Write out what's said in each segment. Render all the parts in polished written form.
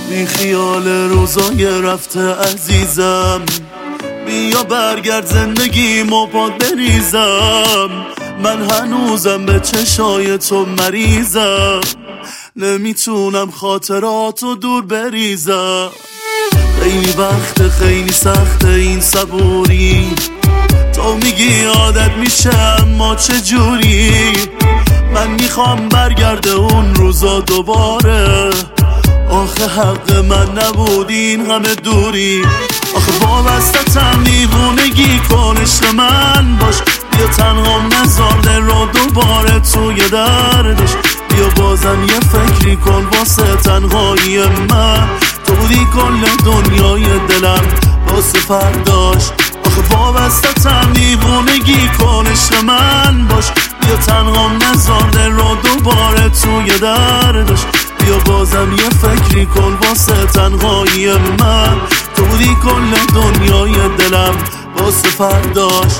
بی خیال روزای رفته عزیزم، بیا برگرد زندگیمو پاد بریزم. من هنوزم به چشای تو مریضم، نمیتونم خاطراتو دور بریزم. خیلی وقت خیلی سخته این صبوری، تو میگی عادت میشه اما چجوری؟ من میخوام برگرده اون روزا دوباره، آخه حق من نبود این همه دوری. آخه وابستتم دیوونگی کن عشق من باش، بیا تنهام نذار دل رو دوباره توی دردش. بیا بازم یه فکری کن واسه تنهایی من، تو بودی کل دنیای دلم واسه فرداش. آخه وابستتم دیوونگی کن عشق من باش، بیا تنهام نذار دل رو دوباره توی دردش. بیا بازم یه فکری کن واسه تنهایی من، تو بودی کل دنیای دلم واسه فرداش.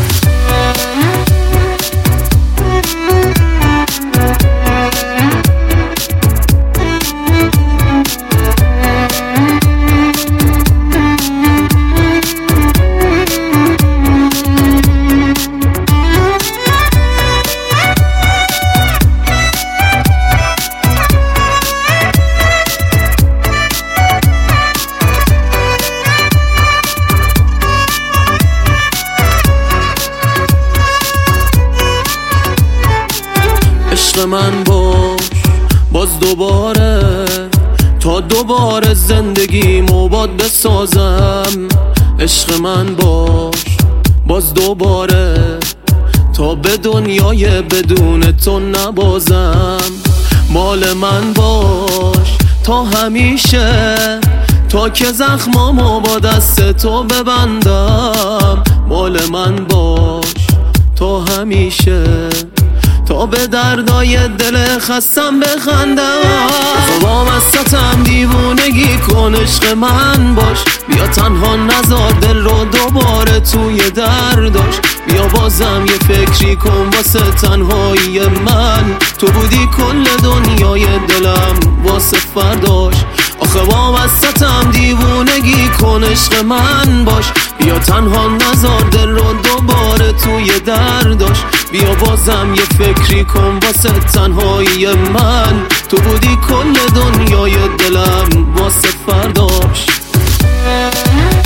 عشق من باش باز دوباره، تا دوباره زندگیمو باد بسازم. عشق من باش باز دوباره، تا به دنیای بدون تو نبازم. مال من باش تا همیشه، تا که زخمامو با دست تو ببندم. مال من باش تا همیشه، تا به دردای دل خستم بخندم. وابستتم دیوونگی کن عشق من باش، بیا تنها نذار دل رو دوباره توی درداش. بیا بازم یه فکری کن واسه تنهایی من، تو بودی کل دنیای دلم واسه فرداش. آخه وابستتم دیوونگی کن عشق من باش، بیا تنها نذار دل رو دوباره توی درداش. بیا بازم یه فکری کن واسه تنهایی من، تو بودی کل دنیای دلم واسه فرداش.